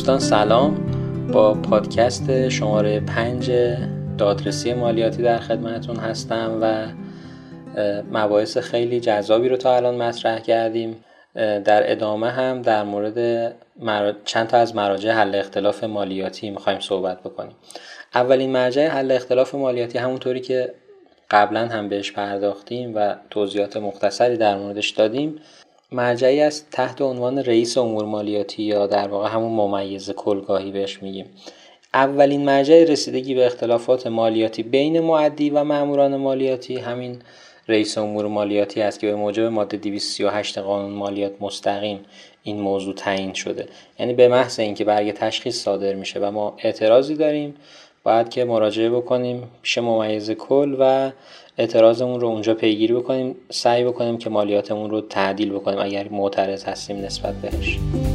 دوستان سلام. با پادکست شماره 5 دادرسی مالیاتی در خدمتتون هستم و مباحث خیلی جذابی رو تا الان مطرح کردیم. در ادامه هم در مورد چند تا از مراجع حل اختلاف مالیاتی میخوایم صحبت بکنیم. اولین مرجع حل اختلاف مالیاتی همونطوری که قبلا هم بهش پرداختیم و توضیحات مختصری در موردش دادیم، مرجعی است تحت عنوان رئیس امور مالیاتی یا در واقع همون ممیز کلگاهی بهش میگیم. اولین مرجع رسیدگی به اختلافات مالیاتی بین مؤدی و ماموران مالیاتی همین رئیس امور مالیاتی است که به موجب ماده 238 قانون مالیات مستقیم این موضوع تعیین شده. یعنی به محض اینکه برگ تشخیص صادر میشه و ما اعتراضی داریم، باید که مراجعه بکنیم پیش ممیز کل و اعتراضمون رو اونجا پیگیری بکنیم، سعی بکنیم که مالیاتمون رو تعدیل بکنیم اگر معترض هستیم نسبت بهش.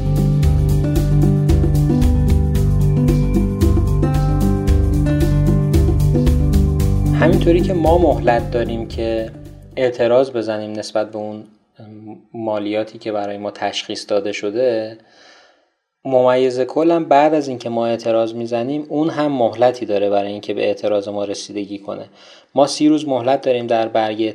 همینطوری که ما مهلت داریم که اعتراض بزنیم نسبت به اون مالیاتی که برای ما تشخیص داده شده، ممیز کل هم بعد از اینکه ما اعتراض میزنیم اون هم مهلتی داره برای اینکه به اعتراض ما رسیدگی کنه. ما 30 روز مهلت داریم در برگ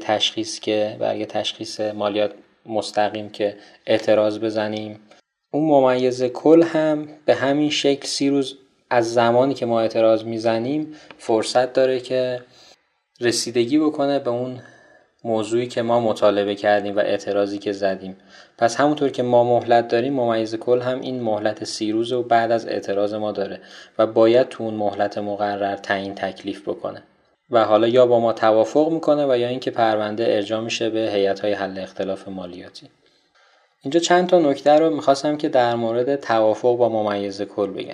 تشخیص مالیات مستقیم که اعتراض بزنیم. اون ممیز کل هم به همین شکل 30 روز از زمانی که ما اعتراض میزنیم فرصت داره که رسیدگی بکنه به اون موضوعی که ما مطالبه کردیم و اعتراضی که زدیم. پس همونطور که ما مهلت داریم، ممیز کل هم این مهلت 30 روز و بعد از اعتراض ما داره و باید تو اون مهلت مقرر تعیین تکلیف بکنه و حالا یا با ما توافق میکنه و یا اینکه پرونده ارجاع میشه به هیئت‌های حل اختلاف مالیاتی. اینجا چند تا نکته رو میخواستم که در مورد توافق با ممیز کل بگم.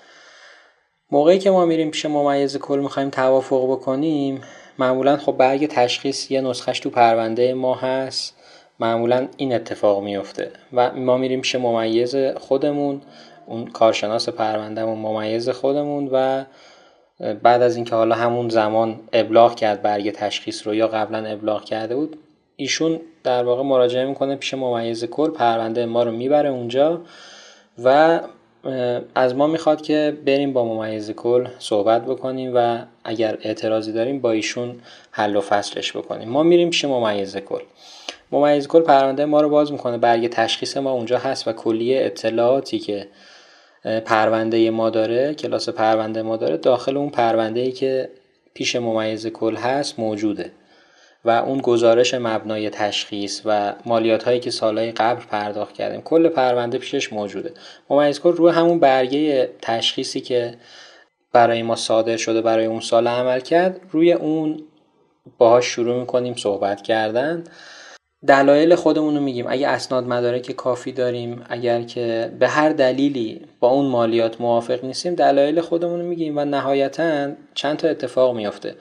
موقعی که ما میریم پیش ممیز کل میخوایم توافق بکنیم، معمولا خب برگ تشخیص یه نسخش تو پرونده ما هست، معمولا این اتفاق میفته و ما میریم پیش ممیز خودمون، اون کارشناس پروندهمون ممیز خودمون، و بعد از اینکه حالا همون زمان ابلاغ کرد برگ تشخیص رو یا قبلا ابلاغ کرده بود، ایشون در واقع مراجعه میکنه پیش ممیز کل، پرونده ما رو میبره اونجا و از ما میخواد که بریم با ممیز کل صحبت بکنیم و اگر اعتراضی داریم با ایشون حل و فصلش بکنیم. ما میریم پیش ممیز کل پرونده ما رو باز میکنه، برگ تشخیص ما اونجا هست و کلیه اطلاعاتی که پرونده ما داره، کلاس پرونده ما داره، داخل اون پرونده‌ای که پیش ممیز کل هست موجوده و اون گزارش مبنای تشخیص و مالیات هایی که سالهای قبل پرداخت کردیم کل پرونده پیشش موجوده. ممیز کل روی همون برگه تشخیصی که برای ما صادر شده برای اون سال عمل کرد، روی اون باهاش شروع میکنیم صحبت کردن. دلایل خودمون رو میگیم، اگه اسناد مدارک کافی داریم، اگر که به هر دلیلی با اون مالیات موافق نیستیم دلایل خودمون رو میگیم و نهایتاً چند تا اتفاق میفته.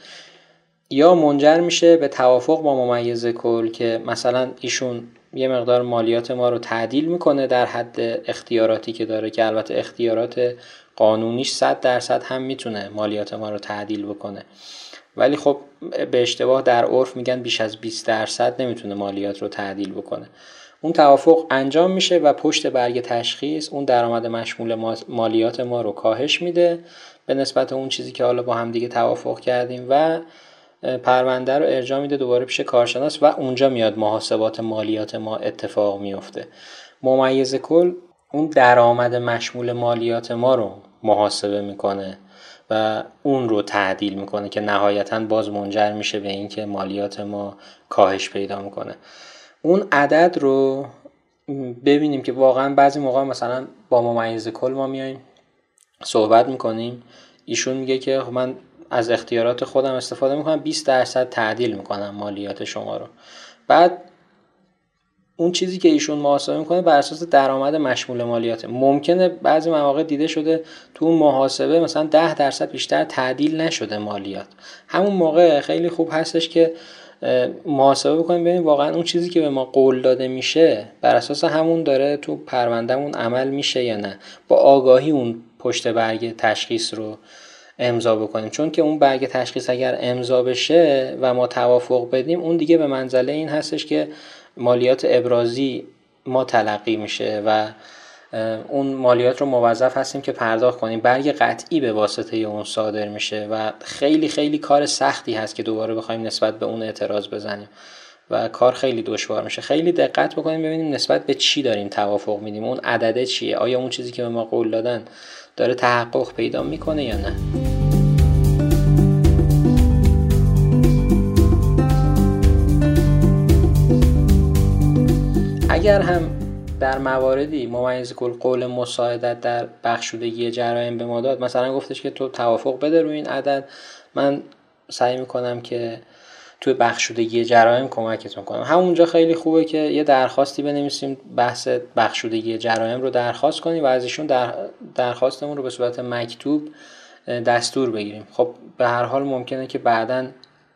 یا منجر میشه به توافق با ممیز کل که مثلا ایشون یه مقدار مالیات ما رو تعدیل میکنه در حد اختیاراتی که داره، که البته اختیارات قانونیش 100% هم میتونه مالیات ما رو تعدیل بکنه، ولی خب به اشتباه در عرف میگن بیش از 20% نمیتونه مالیات رو تعدیل بکنه. اون توافق انجام میشه و پشت برگ تشخیص اون درآمد مشمول مالیات ما رو کاهش میده به نسبت اون چیزی که حالا با هم دیگه توافق کردیم و پرونده رو ارجاع میده دوباره پیش کارشناس و اونجا میاد محاسبات مالیات ما اتفاق میفته. ممیز کل اون درآمد مشمول مالیات ما رو محاسبه میکنه و اون رو تعدیل میکنه که نهایتاً باز منجر میشه به این که مالیات ما کاهش پیدا میکنه. اون عدد رو ببینیم که واقعا بعضی موقع مثلا با ممیز کل ما میایم صحبت میکنیم، ایشون میگه که من از اختیارات خودم استفاده میکنم 20% تعدیل میکنم مالیات شما رو. بعد اون چیزی که ایشون محاسبه میکنه بر اساس درآمد مشمول مالیات. ممکنه بعضی مواقع دیده شده تو اون محاسبه مثلا 10% بیشتر تعدیل نشده مالیات. همون موقع خیلی خوب هستش که محاسبه بکنیم ببینیم واقعا اون چیزی که به ما قول داده میشه بر اساس همون داره تو پروندهمون عمل میشه یا نه. با آگاهی اون پشت برگ تشخیص رو امضا بکنیم، چون که اون برگ تشخیص اگر امضا بشه و ما توافق بدیم اون دیگه به منزله این هستش که مالیات ابرازی ما تلقی میشه و اون مالیات رو موظف هستیم که پرداخت کنیم. برگ قطعی به واسطه اون صادر میشه و خیلی خیلی کار سختی هست که دوباره بخوایم نسبت به اون اعتراض بزنیم و کار خیلی دشوار میشه. خیلی دقت بکنیم ببینیم نسبت به چی داریم توافق میدیم، اون عدده چیه، آیا اون چیزی که به ما قول دادن داره تحقق پیدا میکنه یا نه. اگر هم در مواردی ممیز کل قول مساعدت در بخشودگی جرایم به ما داد، مثلا گفتش که تو توافق بده روی این عدد، من سعی میکنم که توی بخشودگی جرایم کمکتون کنم، همونجا خیلی خوبه که یه درخواستی بنویسیم، بحث بخشودگی جرایم رو درخواست کنیم و از ایشون درخواستمون رو به صورت مکتوب دستور بگیریم. خب به هر حال ممکنه که بعداً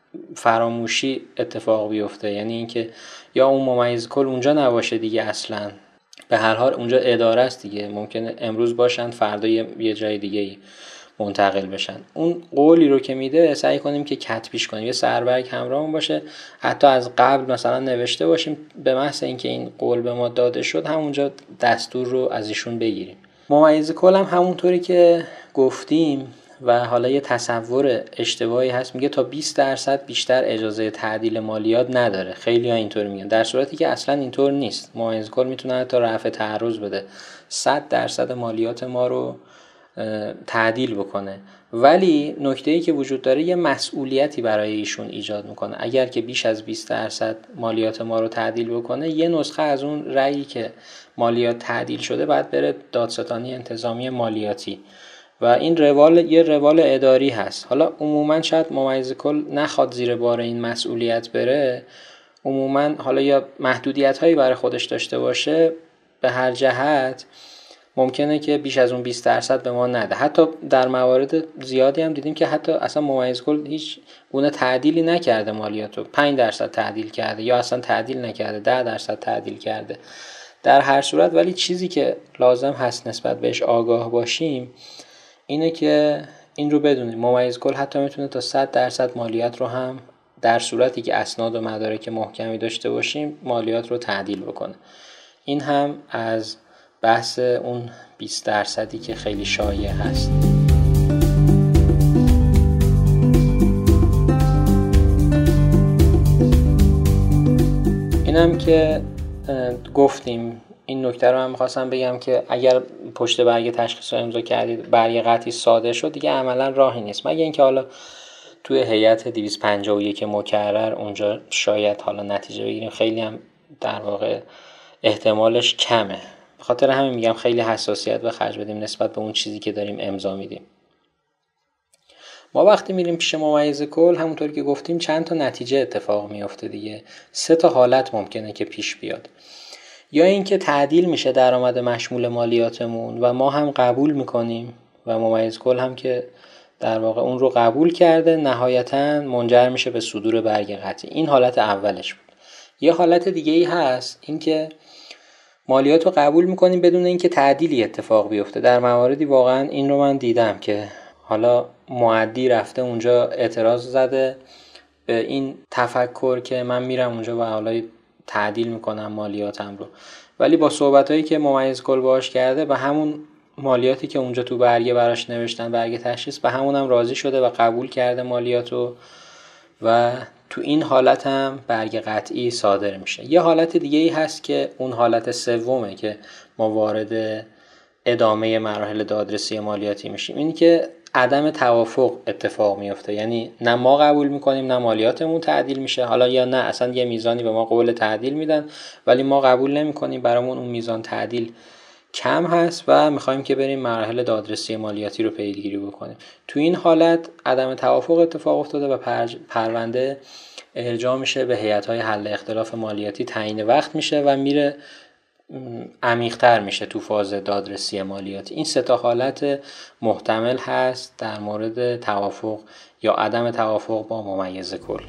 فراموشی اتفاق بیفته، یعنی اینکه یا اون ممیز کل اونجا نباشه دیگه، اصلا به هر حال اونجا اداره است دیگه، ممکنه امروز باشن فردا یه جای دیگه منتقل بشن. اون قولی رو که میده سعی کنیم که کتبیش کنیم، یه سربرگ همراهمون باشه، حتی از قبل مثلا نوشته باشیم، به محض اینکه این قول به ما داده شد همونجا دستور رو از ایشون بگیریم. ممیز کل هم همونطوری که گفتیم و حالا یه تصور اشتباهی هست، میگه تا 20% بیشتر اجازه تعدیل مالیات نداره. خیلی ها اینطور میگن، در صورتی که اصلا اینطور نیست. ممیز کل میتونه تا رفع تعرض بده، 100% مالیات ما رو تعدیل بکنه. ولی نکته‌ای که وجود داره یه مسئولیتی برای ایشون ایجاد میکنه. اگر که بیش از 20% مالیات ما رو تعدیل بکنه، یه نسخه از اون رأیی که مالیات تعدیل شده باید بره دادستانی انتظامی مالیاتی و این یه روال اداری هست. حالا عموما شاید ممیز کل نخواد زیر بار این مسئولیت بره، عموما حالا یا محدودیت هایی برای خودش داشته باشه، به هر جهت ممکنه که بیش از اون 20% به ما نده. حتی در موارد زیادی هم دیدیم که حتی اصلا ممیز کل هیچ گونه تعدیلی نکرده، مالیاتو 5% تعدیل کرده یا اصلا تعدیل نکرده، 10% تعدیل کرده. در هر صورت ولی چیزی که لازم هست نسبت بهش آگاه باشیم اینه که این رو بدونیم ممیز کل حتی میتونه تا 100% مالیات رو هم در صورتی که اسناد و مدارک محکمی داشته باشیم مالیات رو تعدیل بکنه. این هم از بحث اون 20% که خیلی شایع هست. اینم که گفتیم. این نکته رو هم می‌خواستم بگم که اگر پشت برگ تشخیص رو امضا کردید، برگ قطعی صادر شد، دیگه عملا راهی نیست، مگه اینکه حالا توی هیئت 251 مکرر اونجا شاید حالا نتیجه بگیریم. خیلی هم در واقع احتمالش کمه. به خاطر همین میگم خیلی حساسیت به خرج بدیم نسبت به اون چیزی که داریم امضا میدیم. ما وقتی میریم پیش ممیز کل، همونطور که گفتیم چند تا نتیجه اتفاق میفته دیگه. 3 حالت ممکنه که پیش بیاد. یا اینکه تعدیل میشه درآمد مشمول مالیاتمون و ما هم قبول میکنیم و ممیز کل هم که در واقع اون رو قبول کرده، نهایتاً منجر میشه به صدور برگ قطعی. این حالت اولش بود. یه حالت دیگه ای هست، اینکه مالیات رو قبول میکنیم بدون اینکه تعدیلی اتفاق بیفته. در مواردی واقعا این رو من دیدم که حالا معدی رفته اونجا اعتراض زده به این تفکر که من میرم اونجا و حالا تعدیل میکنم مالیاتم رو، ولی با صحبتایی که ممیز کل باهاش کرده به همون مالیاتی که اونجا تو برگه براش نوشتن، برگه تشخیص، به همونم راضی شده و قبول کرده مالیاتو و تو این حالت هم برگ قطعی صادر میشه. یه حالت دیگه ای هست که اون حالت سومه که ما وارد ادامه مراحل دادرسی مالیاتی میشیم. این که عدم توافق اتفاق میفته، یعنی نه ما قبول میکنیم نه مالیاتمون تعدیل میشه، حالا یا نه اصلا یه میزانی به ما قول تعدیل میدن ولی ما قبول نمیکنیم، برامون اون میزان تعدیل کم هست و میخوایم که بریم مراحل دادرسی مالیاتی رو پیگیری بکنیم. تو این حالت عدم توافق اتفاق افتاده و پرونده ارجاع میشه به هیئت‌های حل اختلاف مالیاتی، تعیین وقت میشه و میره عمیق‌تر میشه تو فاز دادرسی مالیاتی. این 3 حالت محتمل هست در مورد توافق یا عدم توافق با ممیز کل.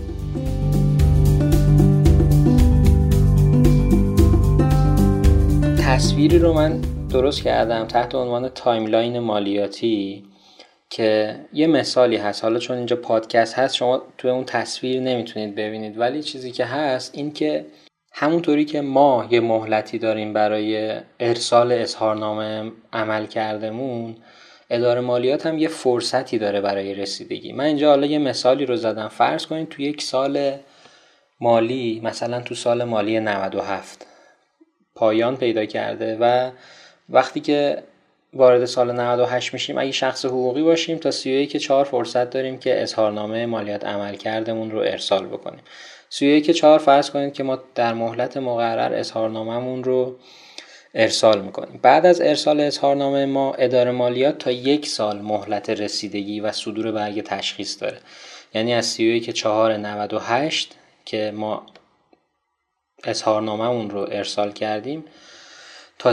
تصویری رو من درست کردم تحت عنوان تایملاین مالیاتی که یه مثالی هست. حالا چون اینجا پادکست هست شما توی اون تصویر نمیتونید ببینید، ولی چیزی که هست این که همونطوری که ما یه مهلتی داریم برای ارسال اظهارنامه عمل کردمون، اداره مالیات هم یه فرصتی داره برای رسیدگی. من اینجا حالا یه مثالی رو زدم. فرض کنید تو یک سال مالی، مثلا تو سال مالی 97 پایان پیدا کرده و وقتی که وارد سال 98 میشیم، اگه شخص حقوقی باشیم تا 31/4 فرصت داریم که اظهارنامه مالیات عمل کردمون رو ارسال بکنیم. 31/4 فرض کنید که ما در مهلت مقرر اظهارنامه‌مون رو ارسال میکنیم. بعد از ارسال اظهارنامه ما، اداره مالیات تا 1 سال مهلت رسیدگی و صدور برگ تشخیص داره. یعنی از 31/4/98 که ما اظهارنامه‌مون رو ارسال کردیم تا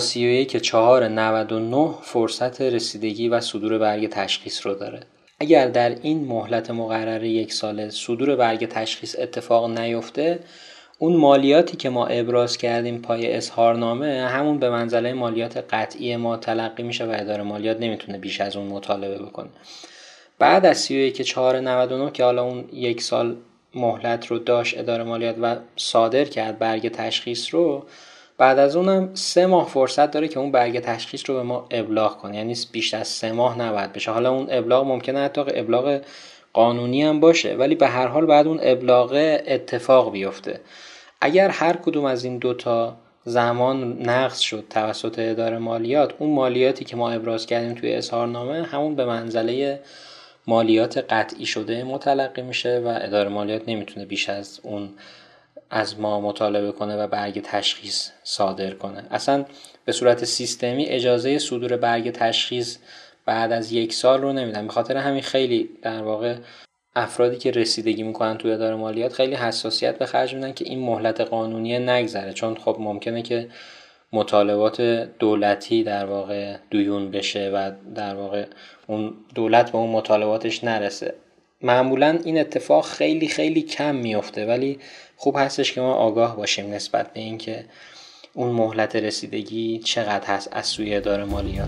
31/4/99 فرصت رسیدگی و صدور برگ تشخیص رو داره. اگر در این مهلت مقرر 1 ساله صدور برگ تشخیص اتفاق نیفته، اون مالیاتی که ما ابراز کردیم پای اظهارنامه همون به منزله مالیات قطعی ما تلقی میشه و اداره مالیات نمیتونه بیش از اون مطالبه بکنه. بعد از 31/4/99 که حالا اون 1 سال مهلت رو داشت اداره مالیات و صادر کرد برگ تشخیص رو، بعد از اونم 3 ماه فرصت داره که اون برگ تشخیص رو به ما ابلاغ کنه. یعنی بیش از 3 ماه نباید بشه. حالا اون ابلاغ ممکنه حتی ابلاغ قانونی هم باشه، ولی به هر حال بعد اون ابلاغ اتفاق بیفته. اگر هر کدوم از این دوتا زمان نقض شد توسط اداره مالیات، اون مالیاتی که ما ابراز کردیم توی اظهارنامه همون به منزله مالیات قطعی شده متلقی میشه و اداره مالیات نمیتونه بیش از اون از ما مطالبه کنه و برگ تشخیص صادر کنه. اصلا به صورت سیستمی اجازه صدور برگ تشخیص بعد از 1 سال رو نمیدن. به خاطر همین خیلی در واقع افرادی که رسیدگی میکنن توی اداره مالیات خیلی حساسیت به خرج میدن که این مهلت قانونی نگذره، چون خب ممکنه که مطالبات دولتی در واقع دویون بشه و در واقع اون دولت به اون مطالباتش نرسه. معمولا این اتفاق خیلی خیلی کم میفته، ولی خوب هستش که ما آگاه باشیم نسبت به این که اون مهلت رسیدگی چقدر هست از سوی اداره مالیات.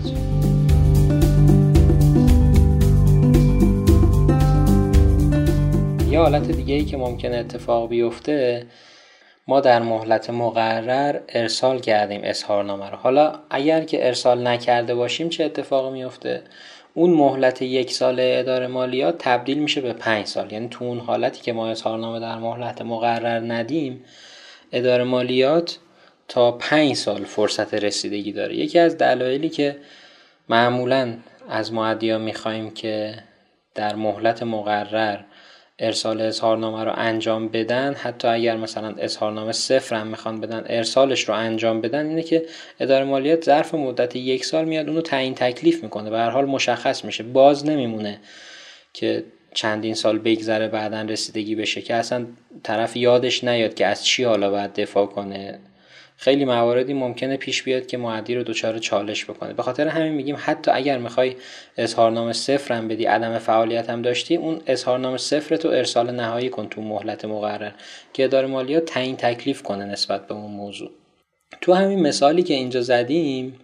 یه حالت دیگه ای که ممکنه اتفاق بیفته، ما در مهلت مقرر ارسال کردیم اظهارنامه رو. حالا اگر که ارسال نکرده باشیم چه اتفاقی میفته؟ اون مهلت 1 ساله اداره مالیات تبدیل میشه به 5 سال. یعنی تو اون حالتی که ما اظهارنامه در مهلت مقرر ندیم، اداره مالیات تا 5 سال فرصت رسیدگی داره. یکی از دلایلی که معمولاً از مؤدیان میخوایم که در مهلت مقرر ارسال اظهارنامه رو انجام بدن، حتی اگر مثلا اظهارنامه 0 هم میخوان بدن ارسالش رو انجام بدن، اینه که اداره مالیات ظرف مدت 1 سال میاد اونو تعیین تکلیف میکنه. به هر حال مشخص میشه، باز نمیمونه که چندین سال بگذره بعدن رسیدگی بشه که اصلا طرف یادش نیاد که از چی حالا باید دفاع کنه. خیلی مواردی ممکنه پیش بیاد که مؤدی رو دچار چالش بکنه. به خاطر همین میگیم حتی اگر میخوای اظهارنامه 0 هم بدی، عدم فعالیت هم داشتی، اون اظهارنامه 0 تو ارسال نهایی کن تو مهلت مقرر که اداره مالیات تعیین تکلیف کنه نسبت به اون موضوع. تو همین مثالی که اینجا زدیم،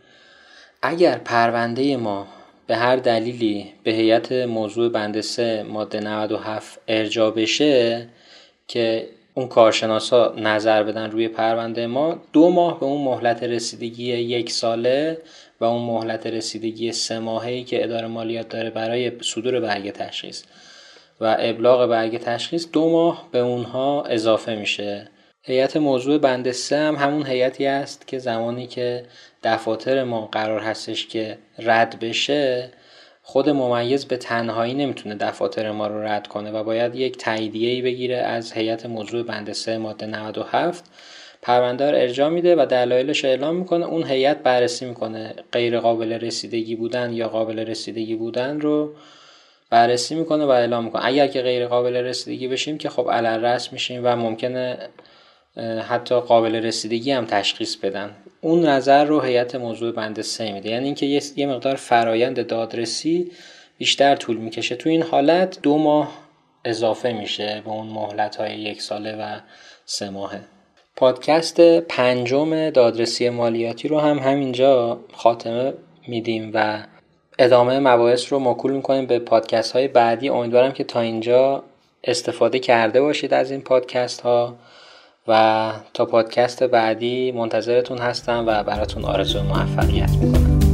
اگر پرونده ما به هر دلیلی به هیئت موضوع بند 3 ماده 97 ارجاع بشه که اون کارشناسا نظر بدن روی پرونده ما، 2 ماه به اون مهلت رسیدگی 1 ساله و اون مهلت رسیدگی 3 ماهه‌ای که اداره مالیات داره برای صدور برگ تشخیص و ابلاغ برگ تشخیص، 2 ماه به اونها اضافه میشه. هیئت موضوع بند 3 هم همون هیئتی است که زمانی که دفاتر ما قرار هستش که رد بشه، خود ممیز به تنهایی نمیتونه دفاتر ما رو رد کنه و باید یک تاییدیه‌ای بگیره از هیئت موضوع بند 3 ماده 97. پرونده رو ارجاع میده و دلایلش اعلام میکنه. اون هیئت بررسی میکنه، غیر قابل رسیدگی بودن یا قابل رسیدگی بودن رو بررسی میکنه و اعلام میکنه. اگر که غیر قابل رسیدگی بشیم که خب علالرأس میشیم و ممکنه حتی قابل رسیدگی هم تشخیص بدن. اون نظر رو هیئت موضوع بند 3 میده. یعنی اینکه یه مقدار فرایند دادرسی بیشتر طول میکشه. تو این حالت 2 ماه اضافه میشه به اون مهلت‌های 1 ساله و 3 ماهه. پادکست 5 دادرسی مالیاتی رو هم همینجا خاتمه میدیم و ادامه مباحث رو موکول میکنیم به پادکست های بعدی. امیدوارم که تا اینجا استفاده کرده باشید از این پادکست ها و تا پادکست بعدی منتظرتون هستم و براتون آرزوی موفقیت میکنم.